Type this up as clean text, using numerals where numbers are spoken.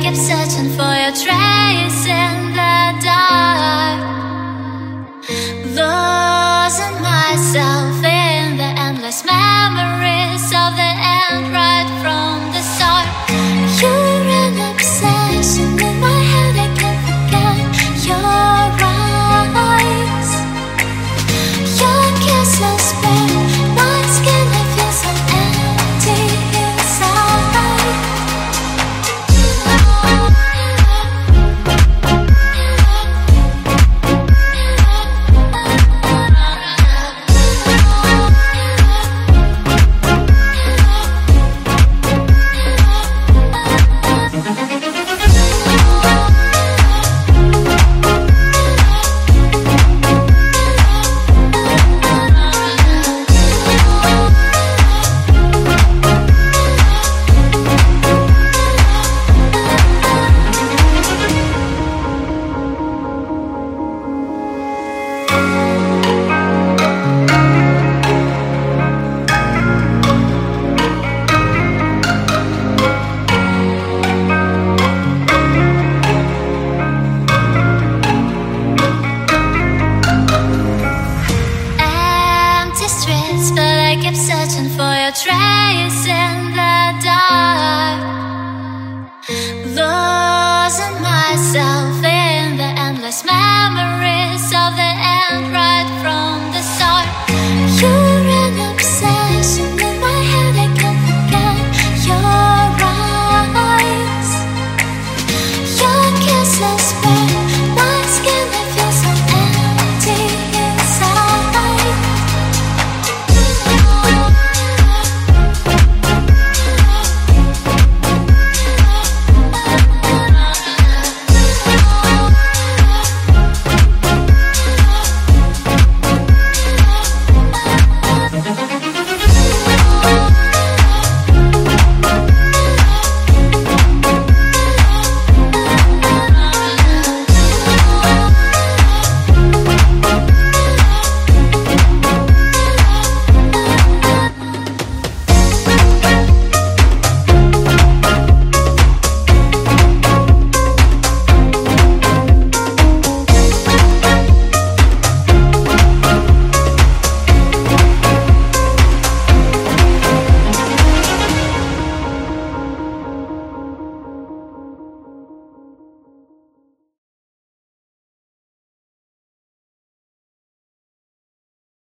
keep searching for your trace in the dark, losing myself in the endless memories of the end right from the start. You're an obsession in my head, I can't forget your eyes. Your kisses burn my skin, I feel so empty inside. Empty streets, but I keep searching for your trace in